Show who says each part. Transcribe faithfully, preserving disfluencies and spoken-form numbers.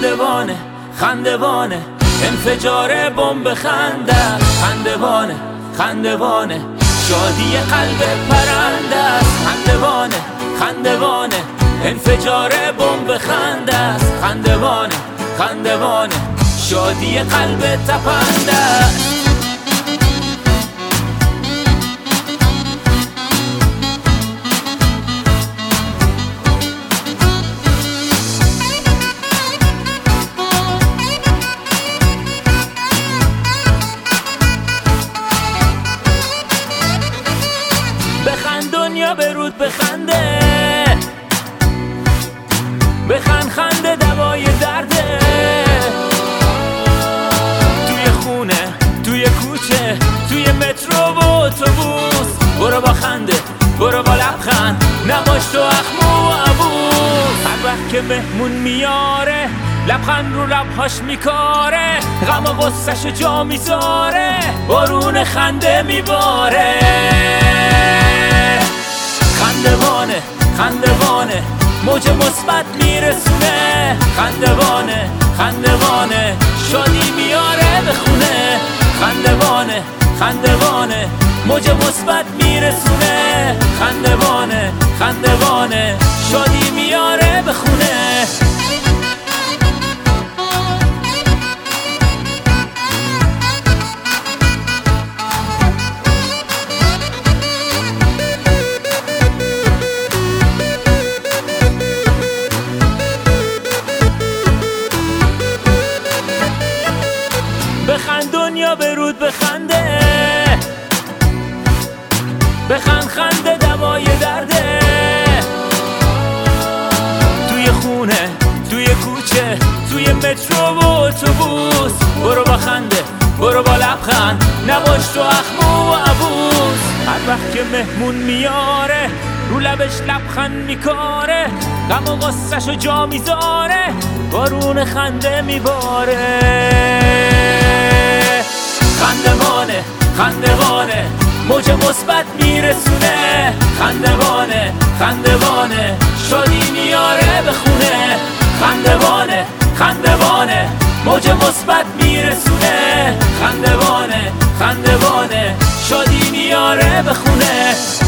Speaker 1: خندوانه خندوانه انفجار بمب خنده خندوانه خندوانه شادی قلب پرنده است خندوانه خندوانه انفجار بمب خنده است خندوانه خندوانه شادی قلب تپنده است. بخند دنیا برود بخنده بخند خنده دوای درده توی خونه توی کوچه توی مترو و اتوبوس برو با خنده برو با لبخند نباش تو اخمو و عبوس. هر وقت که مهمون میاره لبخند رو لبهاش میکاره غم و غصه‌شو جا میذاره بارون خنده میباره. خندوانه خندوانه موج مثبت میرسونه خندوانه خندوانه شادی میاره به خونه خندوانه خندوانه موج مثبت میرسونه خندوانه خندوانه شادی میاره به خونه. بخند دنیا برود بخنده بخند خنده دوای درده توی خونه توی کوچه توی مترو و اتوبوس برو با خنده برو با لبخند نباش تو اخمو و عبوس. هر وقت که مهمون میاره رو لبش لبخند میکاره غم و غصه‌شو جا میذاره بارون خنده میباره. خندوانه خندوانه موج مثبت میرسونه خندوانه خندوانه شادی میاره به خونه خندوانه خندوانه موج مثبت میرسونه خندوانه خندوانه شادی میاره به خونه.